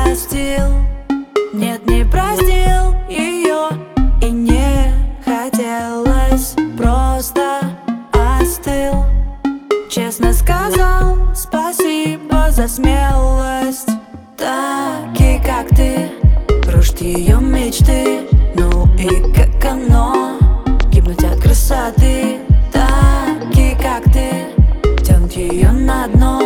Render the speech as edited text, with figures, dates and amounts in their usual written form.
простил. Нет, не простил ее и не хотелось, просто остыл. Честно сказал спасибо за смелость. Такие, как ты, кружат ее мечты. Ну и как оно, гибнуть от красоты. Такие, как ты, тянут ее на дно.